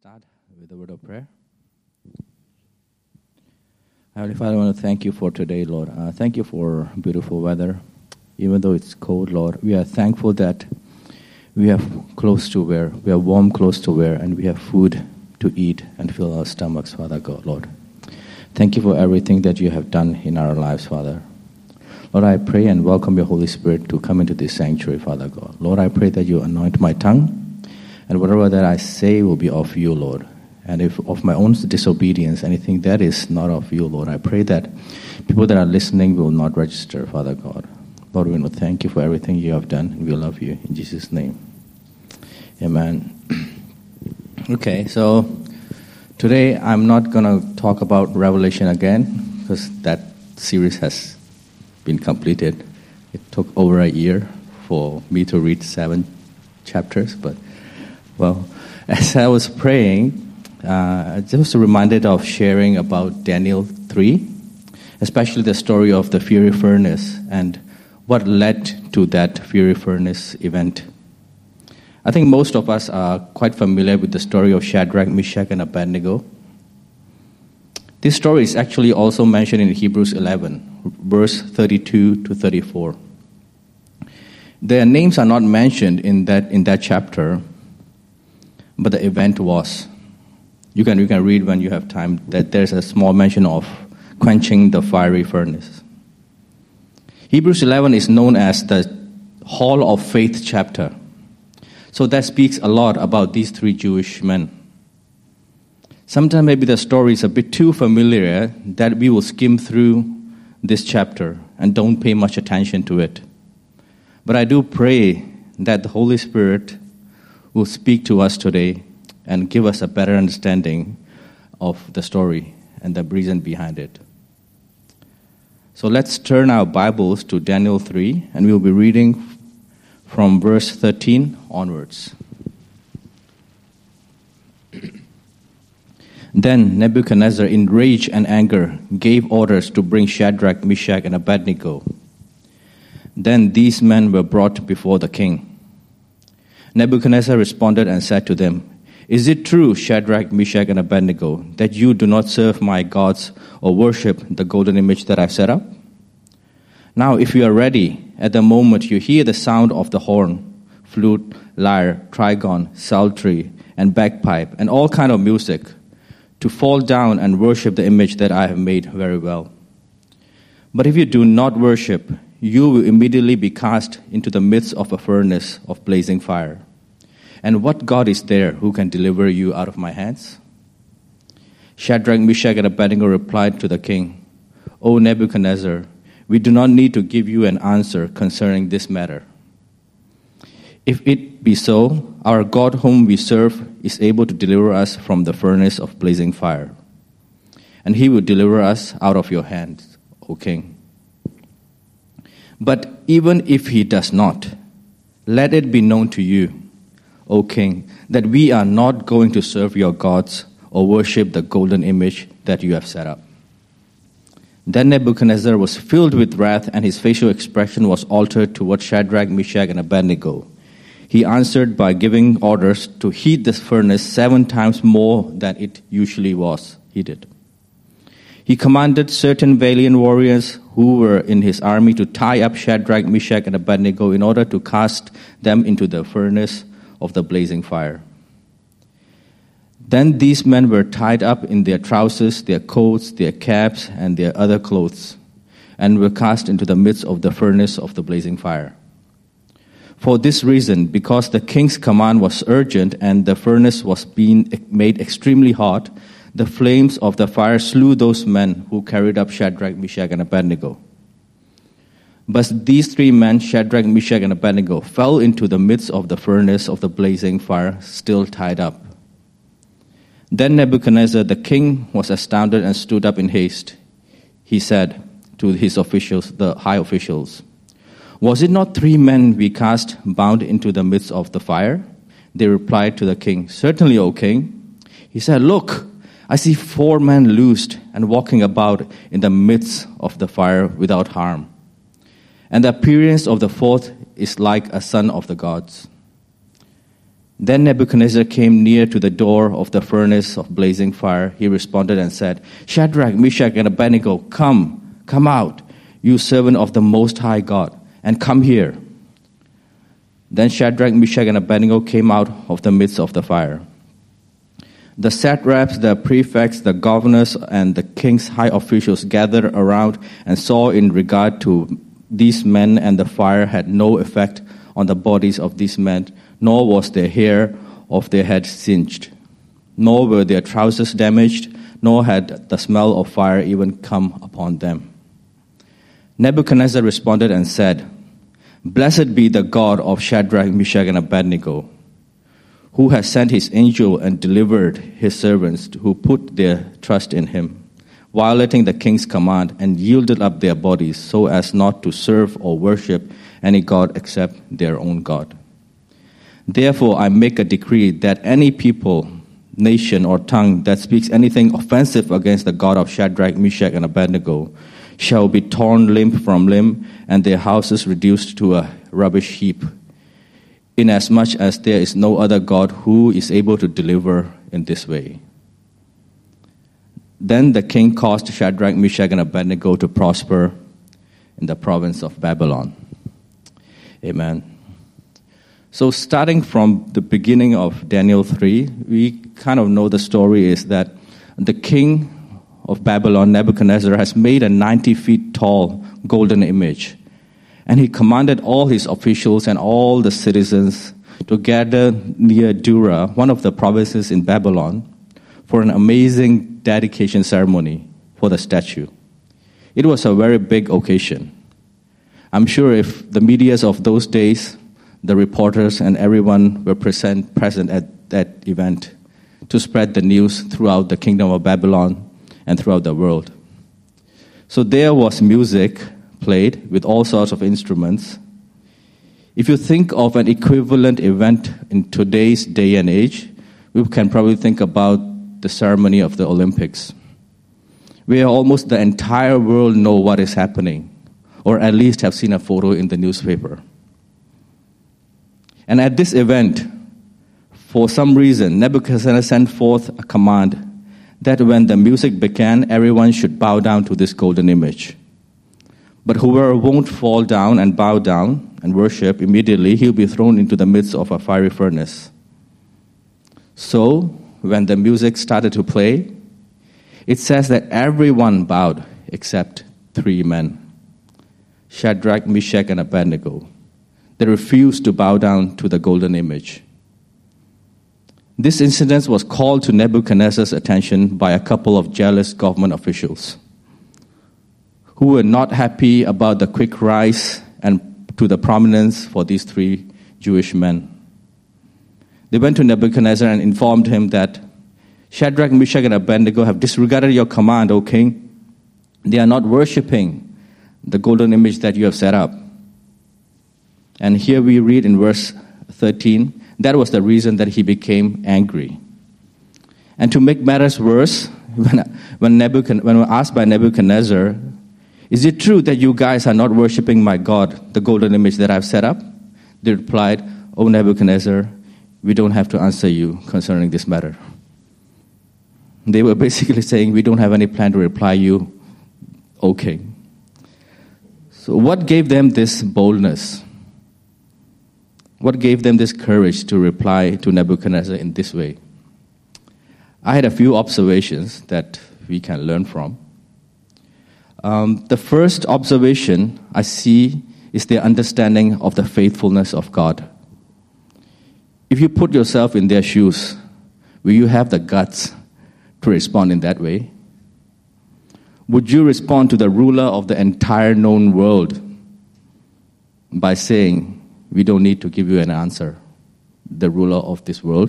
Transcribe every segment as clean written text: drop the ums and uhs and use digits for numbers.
start with a word of prayer. Heavenly Father, I want to thank you for today, Lord. Thank you for beautiful weather. Even though it's cold, Lord, we are thankful that we have clothes to wear, we have warm clothes to wear, and we have food to eat and fill our stomachs, Father God, Lord. Thank you for everything that you have done in our lives, Father. Lord, I pray and welcome your Holy Spirit to come into this sanctuary, Father God. Lord, I pray that you anoint my tongue, and whatever that I say will be of you, Lord. And if of my own disobedience, anything that is not of you, Lord, I pray that people that are listening will not register, Father God. Lord, we want to thank you for everything you have done, and we love you. In Jesus' name, amen. Okay, so today I'm not going to talk about Revelation again, because that series has been completed. It took over a year for me to read 7 chapters, but well, as I was praying, I was reminded of sharing about Daniel 3, especially the story of the fiery furnace and what led to that fiery furnace event. I think most of us are quite familiar with the story of Shadrach, Meshach, and Abednego. This story is actually also mentioned in Hebrews 11, verse 32 to 34. Their names are not mentioned in that chapter, but the event was. You can read when you have time that there's a small mention of quenching the fiery furnace. Hebrews 11 is known as the Hall of Faith chapter. So that speaks a lot about these 3 Jewish men. Sometimes maybe the story is a bit too familiar that we will skim through this chapter and don't pay much attention to it. But I do pray that the Holy Spirit will speak to us today and give us a better understanding of the story and the reason behind it. So let's turn our Bibles to Daniel 3, and we'll be reading from verse 13 onwards. Then Nebuchadnezzar, in rage and anger, gave orders to bring Shadrach, Meshach, and Abednego. Then these men were brought before the king. Nebuchadnezzar responded and said to them, "Is it true, Shadrach, Meshach, and Abednego, that you do not serve my gods or worship the golden image that I've set up? Now, if you are ready, at the moment you hear the sound of the horn, flute, lyre, trigon, psaltery, and bagpipe, and all kind of music, to fall down and worship the image that I have made very well. But if you do not worship, you will immediately be cast into the midst of a furnace of blazing fire. And what God is there who can deliver you out of my hands?" Shadrach, Meshach, and Abednego replied to the king, "O Nebuchadnezzar, we do not need to give you an answer concerning this matter. If it be so, our God whom we serve is able to deliver us from the furnace of blazing fire, and he will deliver us out of your hands, O king. But even if he does not, let it be known to you, O king, that we are not going to serve your gods or worship the golden image that you have set up." Then Nebuchadnezzar was filled with wrath, and his facial expression was altered toward Shadrach, Meshach, and Abednego. He answered by giving orders to heat this furnace 7 times more than it usually was heated. He commanded certain valiant warriors who were in his army to tie up Shadrach, Meshach, and Abednego in order to cast them into the furnace of the blazing fire. Then these men were tied up in their trousers, their coats, their caps, and their other clothes, and were cast into the midst of the furnace of the blazing fire. For this reason, because the king's command was urgent and the furnace was being made extremely hot, the flames of the fire slew those men who carried up Shadrach, Meshach, and Abednego. But these 3 men, Shadrach, Meshach, and Abednego, fell into the midst of the furnace of the blazing fire, still tied up. Then Nebuchadnezzar the king was astounded and stood up in haste. He said to his officials, the high officials, "Was it not 3 men we cast bound into the midst of the fire?" They replied to the king, "Certainly, O king." He said, "Look, I see 4 men loosed and walking about in the midst of the fire without harm. And the appearance of the 4th is like a son of the gods." Then Nebuchadnezzar came near to the door of the furnace of blazing fire. He responded and said, Shadrach, Meshach, and Abednego, come out, you servant of the Most High God, and come here. Then Shadrach, Meshach, and Abednego came out of the midst of the fire. The satraps, the prefects, the governors, and the king's high officials gathered around and saw in regard to these men, and the fire had no effect on the bodies of these men, nor was the hair of their head singed, nor were their trousers damaged, nor had the smell of fire even come upon them. Nebuchadnezzar responded and said, Blessed be the God of Shadrach, Meshach, and Abednego, who has sent his angel and delivered his servants who put their trust in him, violating the king's command, and yielded up their bodies so as not to serve or worship any god except their own God. Therefore, I make a decree that any people, nation, or tongue that speaks anything offensive against the God of Shadrach, Meshach, and Abednego shall be torn limb from limb, and their houses reduced to a rubbish heap, inasmuch as there is no other God who is able to deliver in this way. Then the king caused Shadrach, Meshach, and Abednego to prosper in the province of Babylon. Amen. So starting from the beginning of Daniel 3, we kind of know the story is that the king of Babylon, Nebuchadnezzar, has made a 90 feet tall golden image. And he commanded all his officials and all the citizens to gather near Dura, one of the provinces in Babylon, for an amazing dedication ceremony for the statue. It was a very big occasion. I'm sure if the medias of those days, the reporters and everyone were present at that event to spread the news throughout the kingdom of Babylon and throughout the world. So there was music played with all sorts of instruments. If you think of an equivalent event in today's day and age, we can probably think about the ceremony of the Olympics, where almost the entire world know what is happening, or at least have seen a photo in the newspaper. And at this event, for some reason, Nebuchadnezzar sent forth a command that when the music began, everyone should bow down to this golden image. But whoever won't fall down and bow down and worship, immediately he'll be thrown into the midst of a fiery furnace. So, when the music started to play, it says that everyone bowed except 3 men, Shadrach, Meshach, and Abednego. They refused to bow down to the golden image. This incident was called to Nebuchadnezzar's attention by a couple of jealous government officials who were not happy about the quick rise and to the prominence for these 3 Jewish men. They went to Nebuchadnezzar and informed him that Shadrach, Meshach, and Abednego have disregarded your command, O king. They are not worshiping the golden image that you have set up. And here we read in verse 13, that was the reason that he became angry. And to make matters worse, when asked by Nebuchadnezzar, is it true that you guys are not worshiping my God, the golden image that I've set up? They replied, O Nebuchadnezzar, we don't have to answer you concerning this matter. They were basically saying, we don't have any plan to reply you, O king. So what gave them this boldness? What gave them this courage to reply to Nebuchadnezzar in this way? I had a few observations that we can learn from. The first observation I see is their understanding of the faithfulness of God. If you put yourself in their shoes, will you have the guts to respond in that way? Would you respond to the ruler of the entire known world by saying, we don't need to give you an answer, the ruler of this world?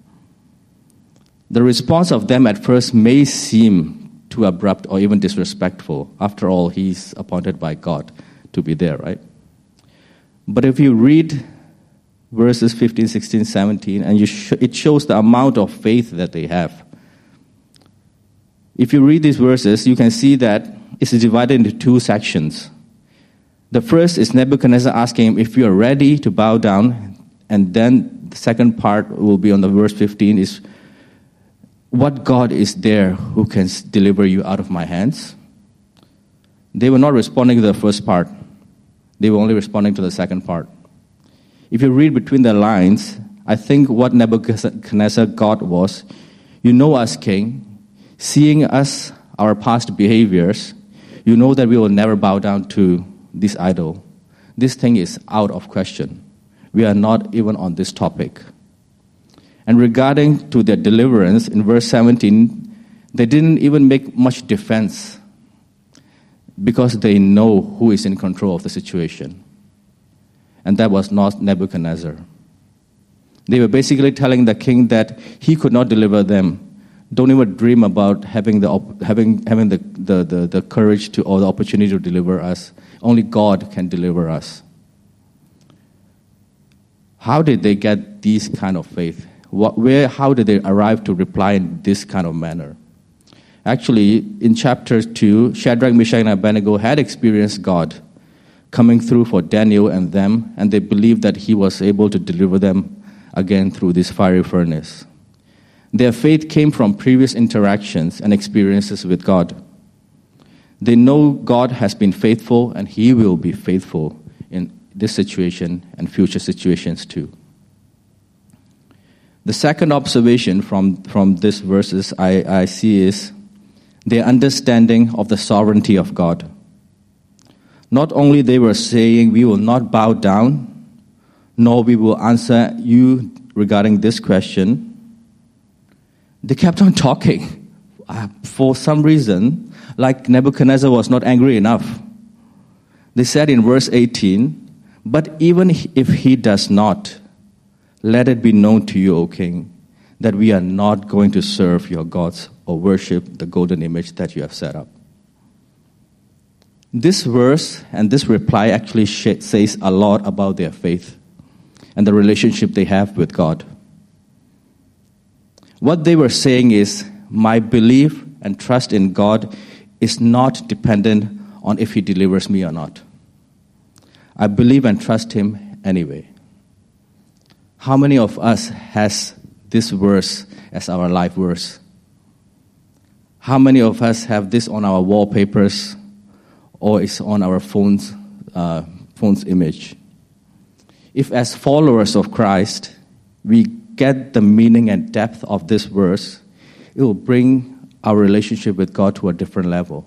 The response of them at first may seem too abrupt or even disrespectful. After all, he's appointed by God to be there, right? But if you read verses 15, 16, 17, and it shows the amount of faith that they have. If you read these verses, you can see that it's divided into 2 sections. The first is Nebuchadnezzar asking him if you are ready to bow down, and then The second part will be on the verse 15 is, what God is there who can deliver you out of my hands? They were not responding to the first part. They were only responding to the second part. If you read between the lines, I think what Nebuchadnezzar got was, you know us, king, seeing us, our past behaviors, you know that we will never bow down to this idol. This thing is out of question. We are not even on this topic. And regarding to their deliverance, in verse 17, they didn't even make much defense because they know who is in control of the situation. And that was not Nebuchadnezzar. They were basically telling the king that he could not deliver them. Don't even dream about having the courage to or the opportunity to deliver us. Only God can deliver us. How did they get this kind of faith? How did they arrive to reply in this kind of manner? Actually, in chapter 2, Shadrach, Meshach, and Abednego had experienced God coming through for Daniel and them, and they believed that he was able to deliver them again through this fiery furnace. Their faith came from previous interactions and experiences with God. They know God has been faithful, and he will be faithful in this situation and future situations too. The second observation from these verses I see is their understanding of the sovereignty of God. Not only they were saying, we will not bow down, nor we will answer you regarding this question, they kept on talking. For some reason, like Nebuchadnezzar was not angry enough. They said in verse 18, but even if he does not, let it be known to you, O king, that we are not going to serve your gods or worship the golden image that you have set up. This verse and this reply actually says a lot about their faith and the relationship they have with God. What they were saying is, my belief and trust in God is not dependent on if he delivers me or not. I believe and trust him anyway. How many of us has this verse as our life verse? How many of us have this on our wallpapers or is on our phone's image? If as followers of Christ, we get the meaning and depth of this verse, it will bring our relationship with God to a different level.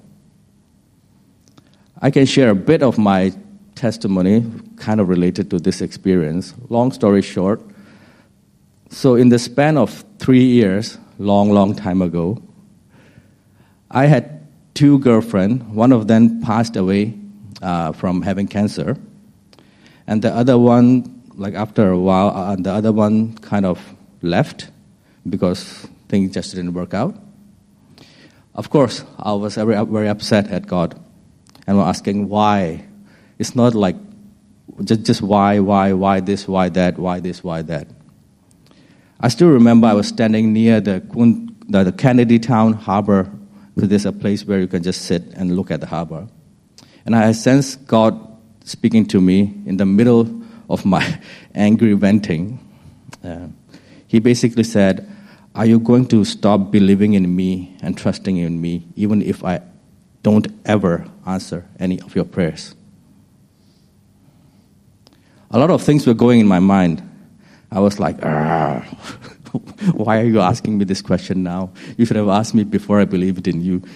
I can share a bit of my testimony kind of related to this experience. Long story short, so in the span of 3 years, long time ago, I had 2 girlfriends. One of them passed away from having cancer. And the other one, like after a while, the other one kind of left because things just didn't work out. Of course, I was very upset at God. And was asking why. It's not like just why this, why that, why this, why that. I still remember I was standing near the Kennedy Town Harbor, because there's a place where you can just sit and look at the harbor. And I sensed God speaking to me in the middle of my angry venting. He basically said, are you going to stop believing in me and trusting in me, even if I don't ever answer any of your prayers? A lot of things were going in my mind. I was like, why are you asking me this question now? You should have asked me before I believed in you.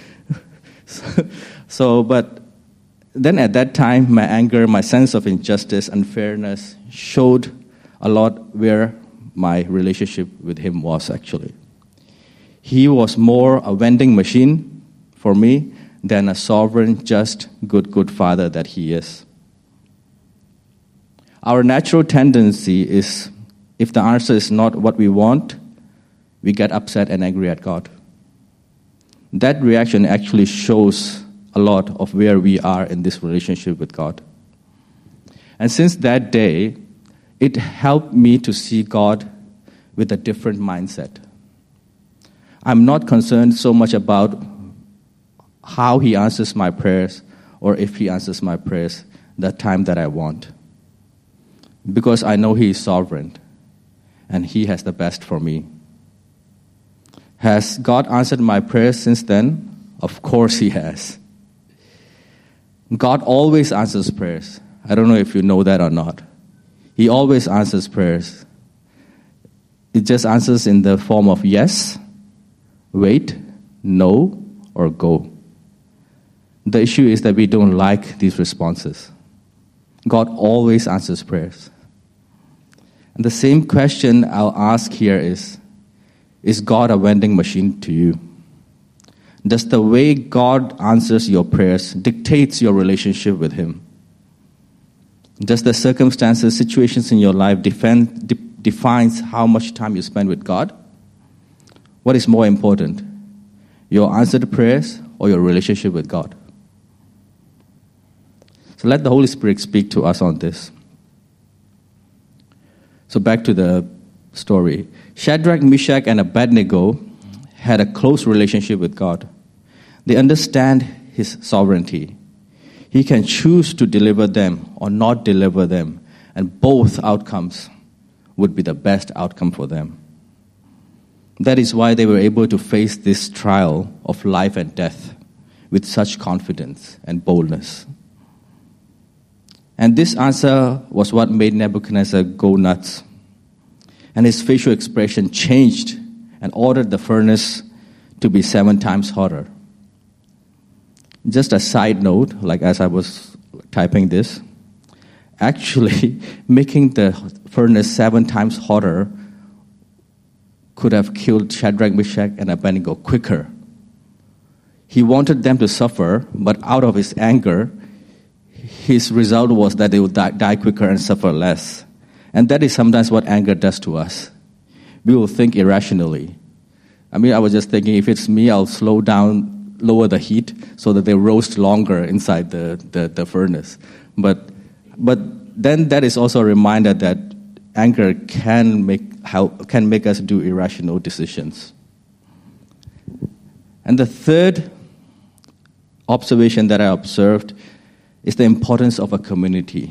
But then at that time, my anger, my sense of injustice, unfairness showed a lot where my relationship with him was actually. He was more a vending machine for me than a sovereign, just, good father that he is. Our natural tendency is, if the answer is not what we want, we get upset and angry at God. That reaction actually shows a lot of where we are in this relationship with God. And since that day, it helped me to see God with a different mindset. I'm not concerned so much about how he answers my prayers or if he answers my prayers the time that I want. Because I know he is sovereign. and He has the best for me. Has God answered my prayers since then? Of course He has. God always answers prayers. I don't know if you know that or not. He always answers prayers. It just answers in the form of yes, wait, no, or go. The issue is that we don't like these responses. God always answers prayers. And the same question I'll ask here is God a vending machine to you? Does the way God answers your prayers dictates your relationship with Him? Does the circumstances, situations in your life defines how much time you spend with God? What is more important, your answered prayers or your relationship with God? So let the Holy Spirit speak to us on this. So back to the story. Shadrach, Meshach, and Abednego had a close relationship with God. They understand His sovereignty. He can choose to deliver them or not deliver them, and both outcomes would be the best outcome for them. That is why they were able to face this trial of life and death with such confidence and boldness. And this answer was what made Nebuchadnezzar go nuts. And his facial expression changed and ordered the furnace to be 7 times hotter. Just a side note, like as I was typing this, actually making the furnace 7 times hotter could have killed Shadrach, Meshach, and Abednego quicker. He wanted them to suffer, but out of his anger, his result was that they would die quicker and suffer less. And that is sometimes what anger does to us. We will think irrationally. I was just thinking, if it's me, I'll slow down, lower the heat so that they roast longer inside the furnace. But then that is also a reminder that anger can make us do irrational decisions. And the third observation that I observed is the importance of a community.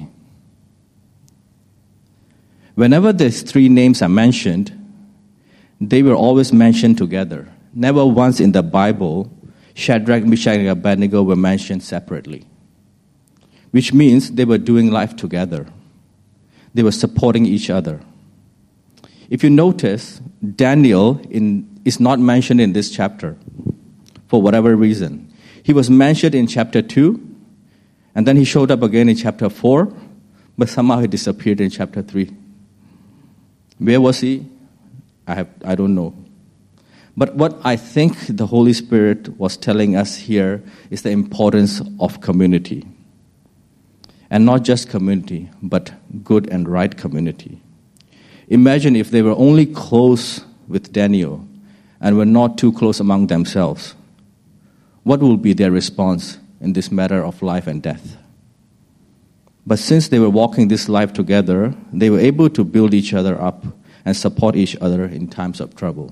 Whenever these 3 names are mentioned, they were always mentioned together. Never once in the Bible, Shadrach, Meshach, and Abednego were mentioned separately, which means they were doing life together. They were supporting each other. If you notice, Daniel is not mentioned in this chapter for whatever reason. He was mentioned in chapter 2, and then he showed up again in chapter 4, but somehow he disappeared in chapter 3. Where was he? I don't know. But what I think the Holy Spirit was telling us here is the importance of community. And not just community, but good and right community. Imagine if they were only close with Daniel and were not too close among themselves. What will be their response in this matter of life and death? But since they were walking this life together, they were able to build each other up and support each other in times of trouble.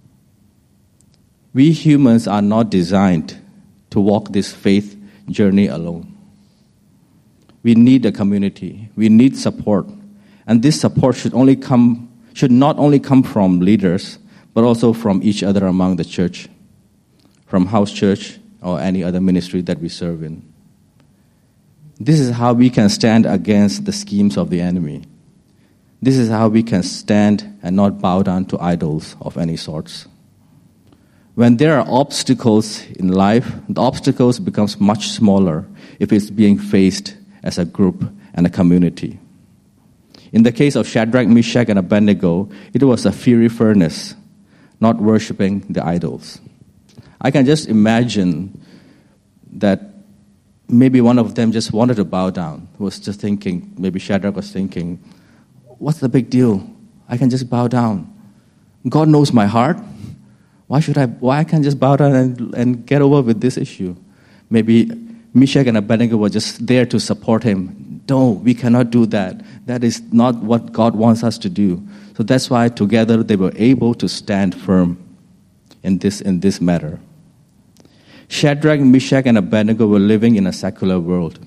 We humans are not designed to walk this faith journey alone. We need a community. We need support. And this support should not only come from leaders, but also from each other among the church, from house church or any other ministry that we serve in. This is how we can stand against the schemes of the enemy. This is how we can stand and not bow down to idols of any sorts. When there are obstacles in life, the obstacles becomes much smaller if it's being faced as a group and a community. In the case of Shadrach, Meshach, and Abednego, it was a fiery furnace, not worshiping the idols. I can just imagine that maybe one of them just wanted to bow down, was just thinking, maybe Shadrach was thinking, what's the big deal? I can just bow down. God knows my heart. Why I can't just bow down and get over with this issue? Maybe Meshach and Abednego were just there to support him. No, we cannot do that. That is not what God wants us to do. So that's why together they were able to stand firm in this matter. Shadrach, Meshach, and Abednego were living in a secular world.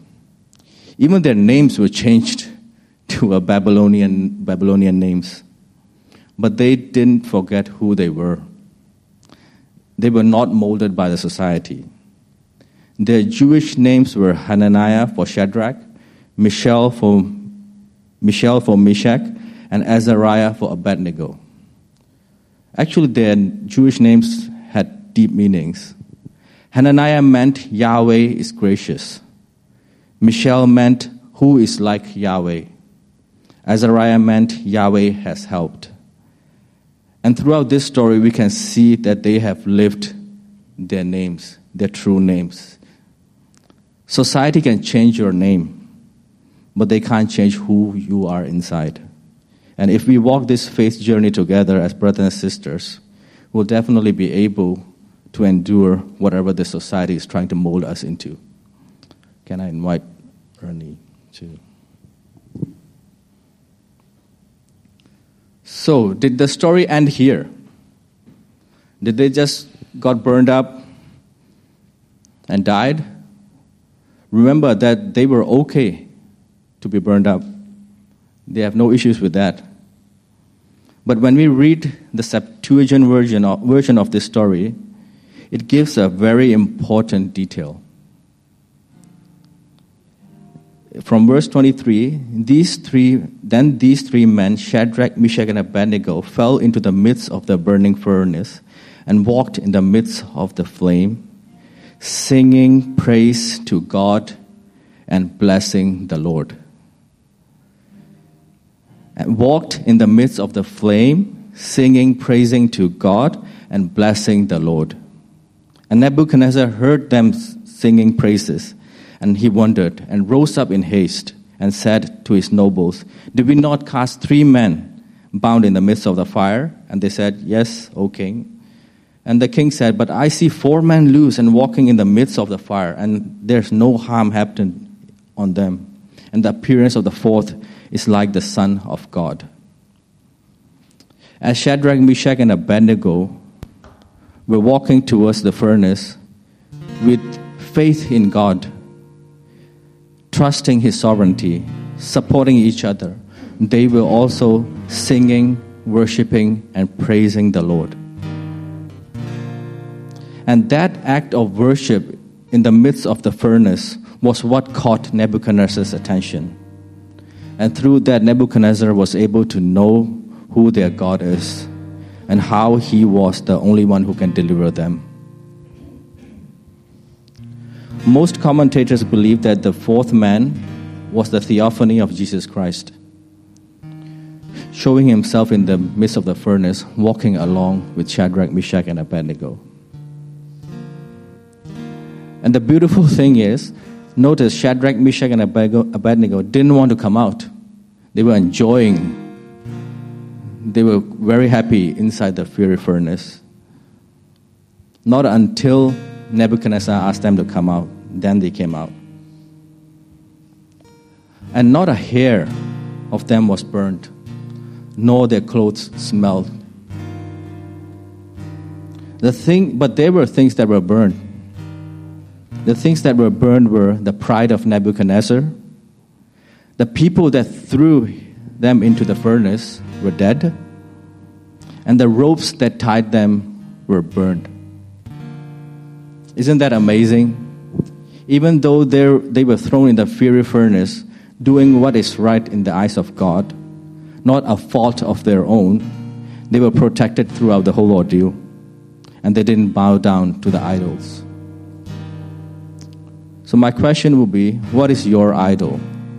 Even their names were changed to Babylonian names. but they didn't forget who they were. They were not molded by the society. Their Jewish names were Hananiah for Shadrach, Mishael for Meshach, and Azariah for Abednego. Actually, their Jewish names had deep meanings. Hananiah meant Yahweh is gracious. Mishael meant who is like Yahweh. Azariah meant Yahweh has helped. And throughout this story, we can see that they have lived their names, their true names. Society can change your name, but they can't change who you are inside. And if we walk this faith journey together as brothers and sisters, we'll definitely be able to endure whatever the society is trying to mold us into. Can I invite Ernie to... So, did the story end here? Did they just got burned up and died? Remember that they were okay to be burned up. They have no issues with that. But when we read the Septuagint version of this story, it gives a very important detail. From verse 23, these three men, Shadrach, Meshach, and Abednego, fell into the midst of the burning furnace and walked in the midst of the flame, singing praise to God and blessing the Lord. And walked in the midst of the flame, singing, praising to God and blessing the Lord. And Nebuchadnezzar heard them singing praises, and he wondered, and rose up in haste, and said to his nobles, "Did we not cast 3 men bound in the midst of the fire?" And they said, "Yes, O king." And the king said, "But I see 4 men loose and walking in the midst of the fire, and there's no harm happened on them. And the appearance of the 4th is like the Son of God." As Shadrach, Meshach, and Abednego were walking towards the furnace with faith in God, trusting His sovereignty, supporting each other, they were also singing, worshiping, and praising the Lord. And that act of worship in the midst of the furnace was what caught Nebuchadnezzar's attention. And through that, Nebuchadnezzar was able to know who their God is and how He was the only one who can deliver them. Most commentators believe that the 4th man was the theophany of Jesus Christ, showing Himself in the midst of the furnace, walking along with Shadrach, Meshach, and Abednego. And the beautiful thing is, notice Shadrach, Meshach, and Abednego didn't want to come out. They were enjoying. They were very happy inside the fiery furnace. Not until Nebuchadnezzar asked them to come out, then they came out. And not a hair of them was burned, nor their clothes smelled. But there were things that were burned. The things that were burned were the pride of Nebuchadnezzar. The people that threw them into the furnace were dead, and the ropes that tied them were burned. Isn't that amazing? Even though they were thrown in the fiery furnace, doing what is right in the eyes of God, not a fault of their own, they were protected throughout the whole ordeal, and they didn't bow down to the idols. So my question will be, what is your idol?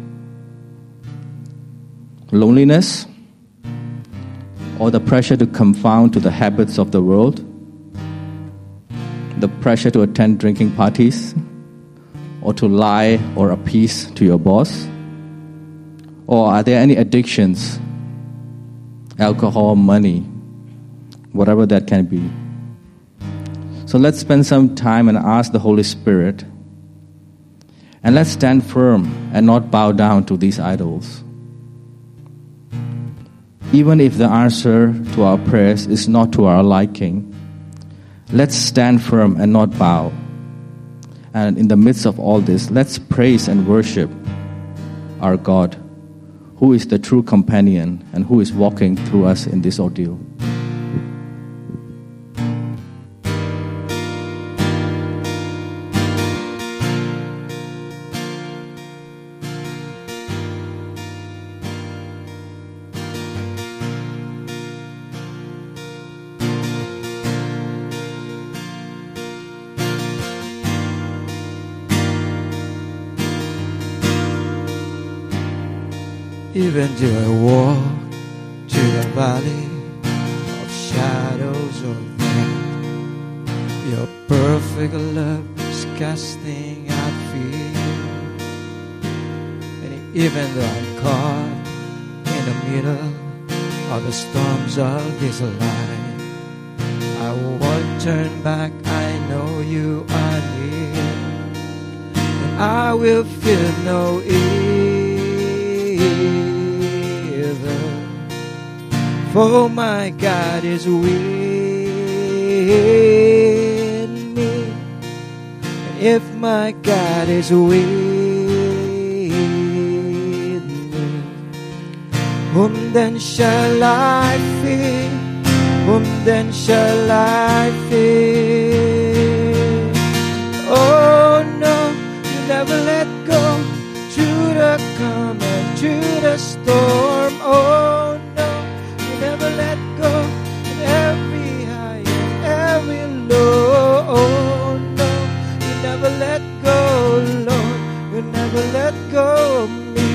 Loneliness? Or the pressure to conform to the habits of the world? The pressure to attend drinking parties? Or to lie or appease to your boss? Or are there any addictions? Alcohol, money, whatever that can be. So let's spend some time and ask the Holy Spirit, and let's stand firm and not bow down to these idols. Even if the answer to our prayers is not to our liking, let's stand firm and not bow. And in the midst of all this, let's praise and worship our God, who is the true companion and who is walking through us in this ordeal. Even though I walk through the valley of shadows of death, your perfect love is casting out fear. And even though I'm caught in the middle of the storms of this life, I won't turn back. I know you are near, and I will fear no evil. For my God is with me. And if my God is with me, whom then shall I fear? Whom then shall I fear? Oh no, you never let go through the calm and through the storm. Oh no, you never let go in every high and every low. Oh no, you never let go, Lord. You never let go of me.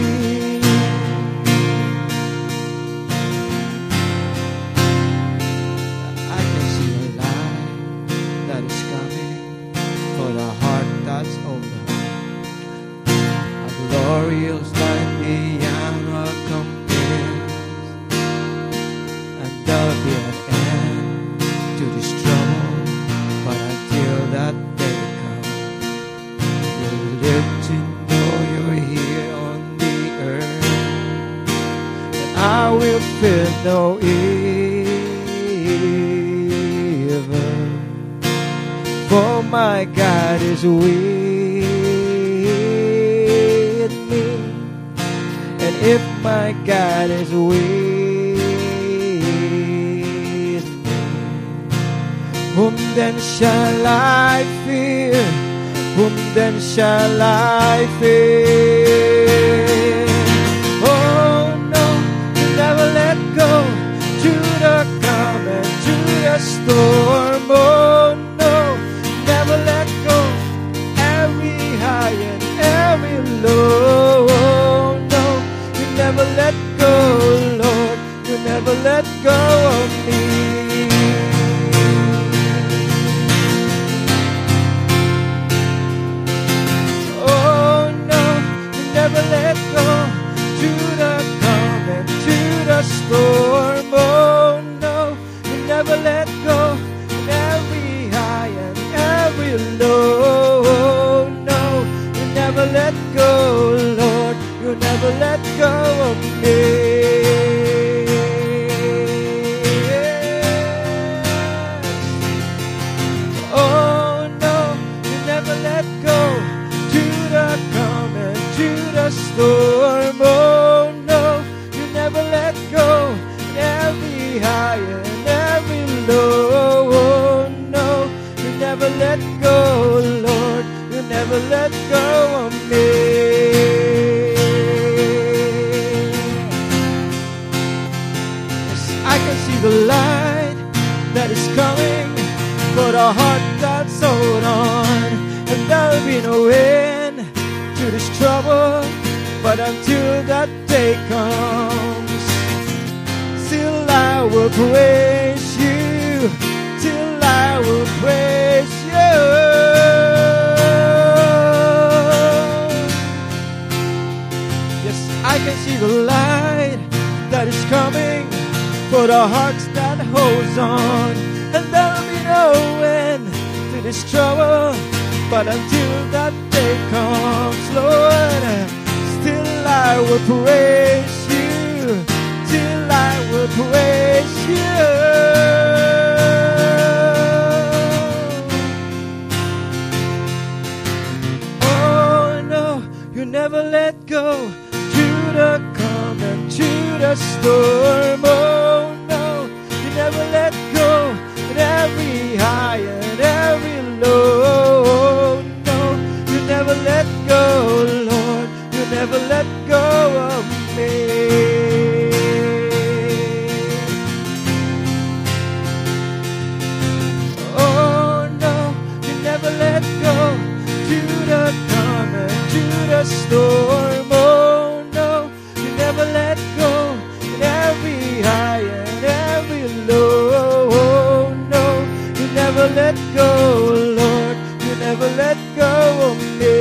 I can see the light that is coming for the heart that's older. A glorious light beyond our compares, and there'll be an end to this trouble. But until that day comes, you'll live to know you're here on the earth, and I will fear no evil, for my God is with me. And if my God is with me, whom then shall I fear? Whom then shall I fear? Oh no, you never let go through the calm and through the storm. Oh no, never let go every high and every low. Oh no, you never let go, Lord. You never let go of me. Oh no, you never let go through the calm and through the storm. Oh no, you never let go in every high and every low. Oh no, you never let go, Lord. You never let go of me. Oh no, you never let go through the calm and through the storm. Oh no, you never let go in every high and every low. Oh no, you never let go, Lord. You never let go of me. Yes, I can see the light that is coming for the heart that's hold on. And there'll be no end to this trouble, but until that day comes, still I will praise you, till I will praise you. Yes, I can see the light that is coming for the hearts that holds on. And there'll be no end to this trouble, but until that day comes, Lord, still I will praise you, till I will praise you. Oh no, you never let go through the calm and the storm. Oh no, you never let go. In every high and every low. Oh no, you never let go, Lord. You never let go of me. Storm, oh no, you never let go. In every high and every low, oh no, you never let go, Lord. You never let go of me.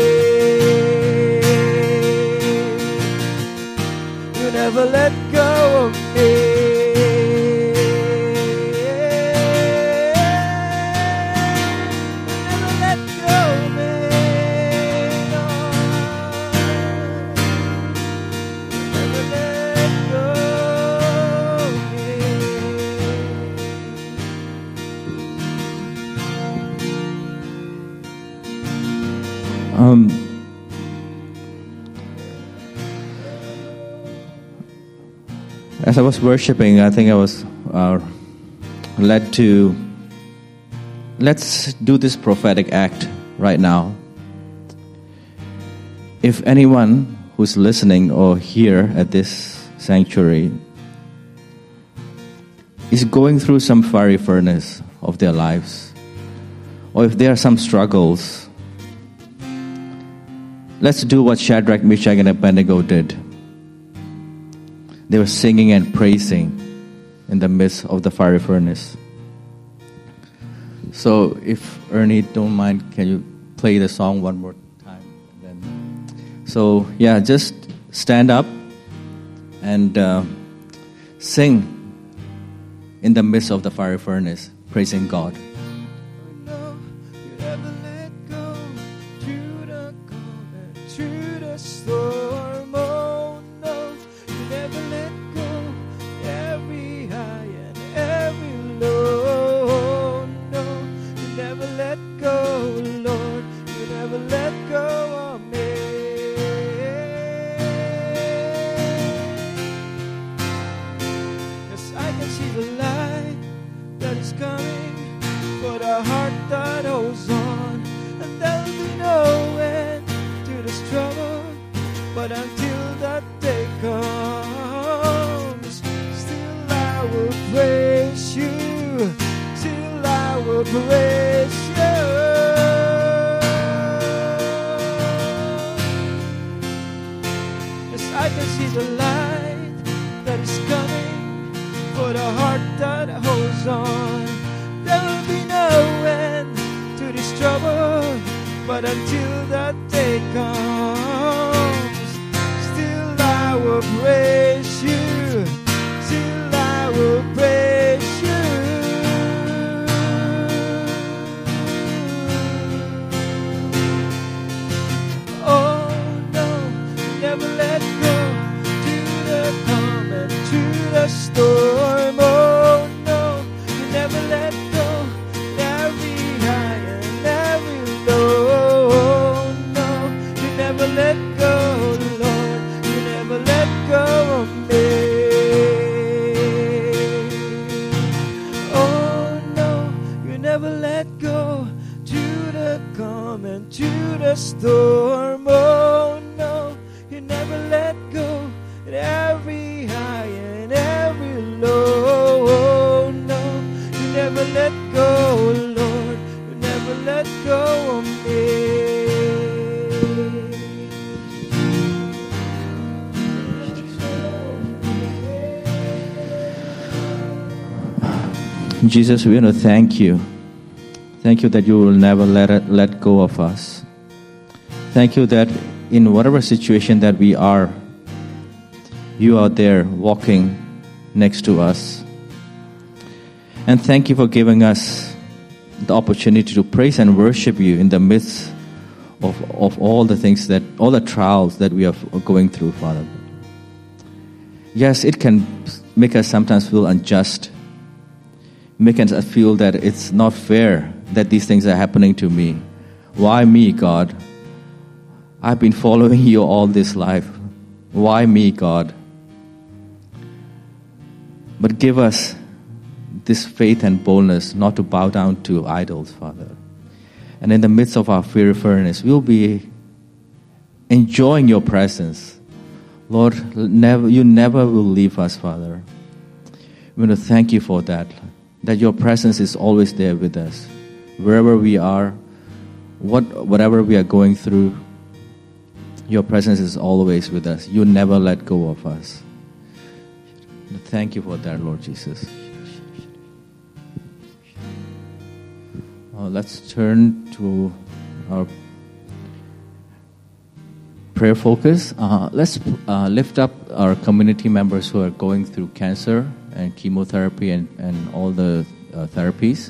You never let go of me. As I was worshiping, I think I was led to, let's do this prophetic act right now. If anyone who's listening or here at this sanctuary is going through some fiery furnace of their lives, or if there are some struggles, let's do what Shadrach, Meshach, and Abednego did. They were singing and praising in the midst of the fiery furnace. So if Ernie don't mind, can you play the song one more time? So yeah, just stand up and sing in the midst of the fiery furnace, praising God. Jesus, we want to thank you. Thank you that you will never let go of us. Thank you that in whatever situation that we are, you are there walking next to us. And thank you for giving us the opportunity to praise and worship you in the midst of all the things all the trials that we are going through, Father. Yes, it can make us sometimes feel unjust, make us feel that it's not fair that these things are happening to me. Why me, God? I've been following you all this life. Why me, God? But give us this faith and boldness not to bow down to idols, Father. And in the midst of our fearfulness, we'll be enjoying your presence. Lord, you never will leave us, Father. We want to thank you for that your presence is always there with us. Wherever we are, whatever we are going through, your presence is always with us. You never let go of us. Thank you for that, Lord Jesus. Let's turn to our prayer focus. Let's lift up our community members who are going through cancer and chemotherapy and all the therapies.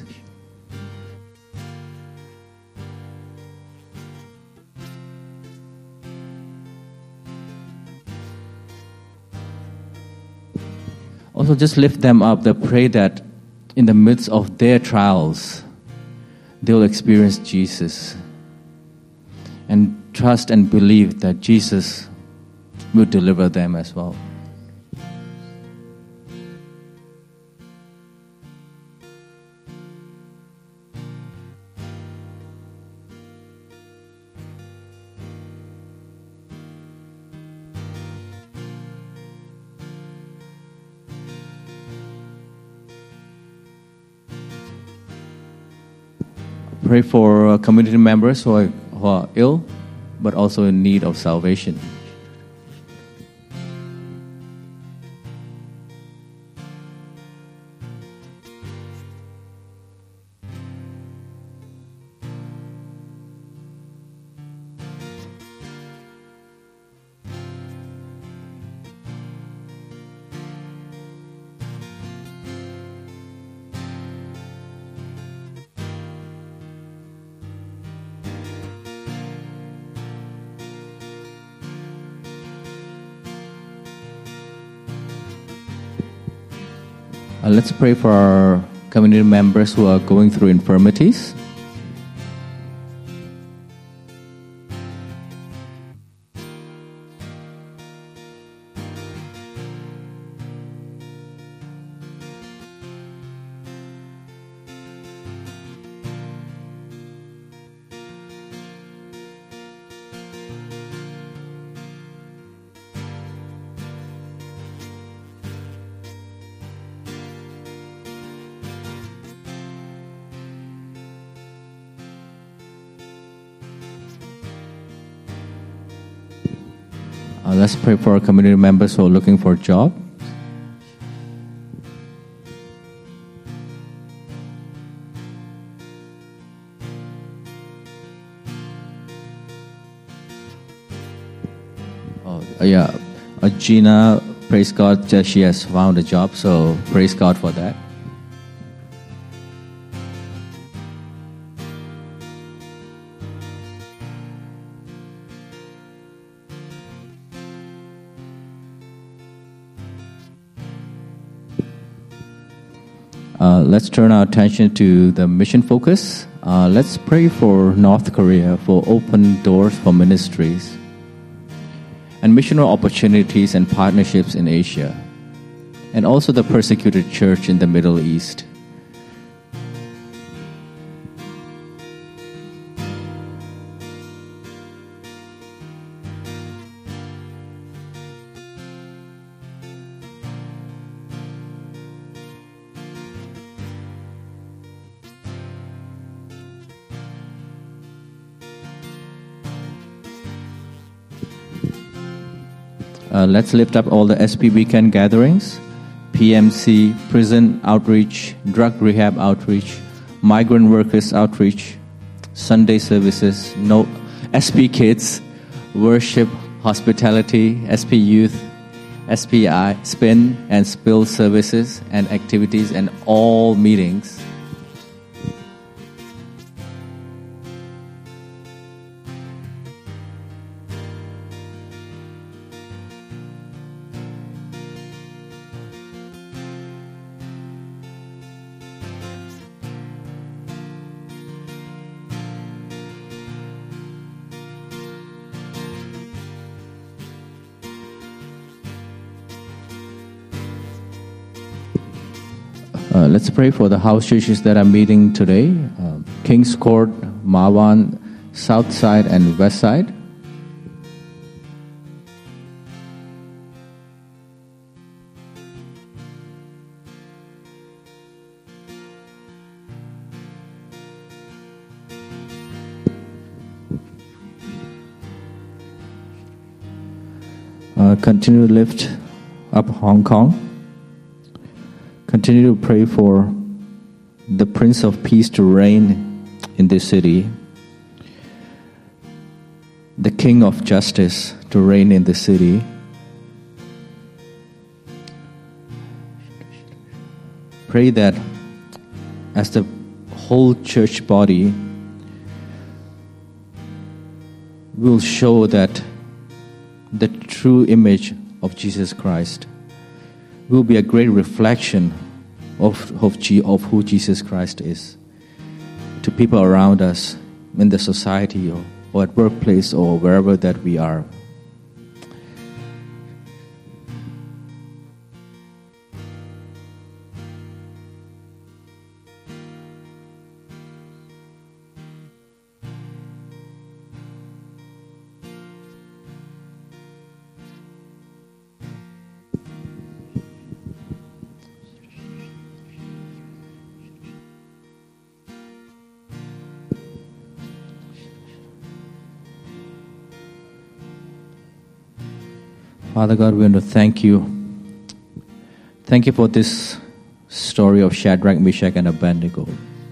Also, just lift them up. They pray that in the midst of their trials, they'll experience Jesus and trust and believe that Jesus will deliver them as well. Pray for community members who are ill, but also in need of salvation. Let's pray for our community members who are going through infirmities. Let's pray for our community members who are looking for a job. Gina, praise God, she has found a job, so praise God for that. Let's turn our attention to the mission focus. Let's pray for North Korea for open doors for ministries and missional opportunities and partnerships in Asia, and also the persecuted church in the Middle East. Let's lift up all the SP weekend gatherings, PMC, prison outreach, drug rehab outreach, migrant workers outreach, Sunday services, SP Kids, worship, hospitality, SP Youth, SPI, Spin and Spill services and activities, and all meetings. Let's pray for the house churches that are meeting today. King's Court, Mawan, South Side and West Side. Continue to lift up Hong Kong. Continue to pray for the Prince of Peace to reign in this city, the King of Justice to reign in the city. Pray that as the whole church body will show that the true image of Jesus Christ will be a great reflection of who Jesus Christ is to people around us in the society or at workplace or wherever that we are. Father God, we want to thank you. Thank you for this story of Shadrach, Meshach, and Abednego.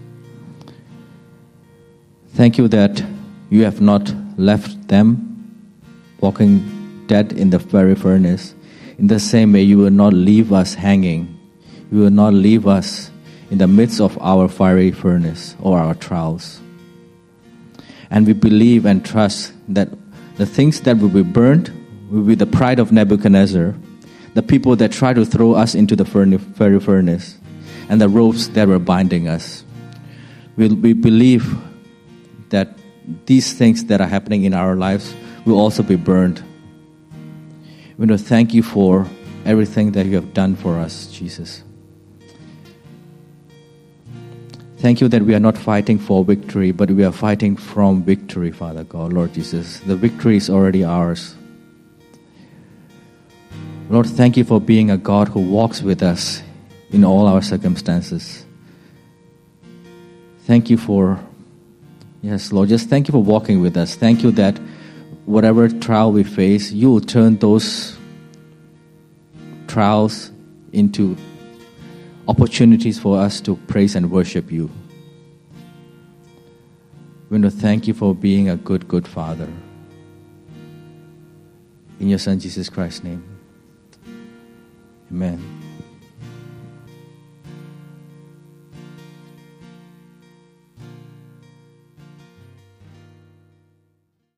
Thank you that you have not left them walking dead in the very furnace. In the same way, you will not leave us hanging. You will not leave us in the midst of our fiery furnace or our trials. And we believe and trust that the things that will be burned will be the pride of Nebuchadnezzar, the people that try to throw us into the fiery furnace, and the ropes that were binding us. We believe that these things that are happening in our lives will also be burned. We want to thank you for everything that you have done for us, Jesus. Thank you that we are not fighting for victory, but we are fighting from victory, Father God, Lord Jesus. The victory is already ours. Lord, thank you for being a God who walks with us in all our circumstances. Thank you for, yes, Lord, just thank you for walking with us. Thank you that whatever trial we face, you will turn those trials into opportunities for us to praise and worship you. We want to thank you for being a good, good Father. In your Son, Jesus Christ's name. Amen.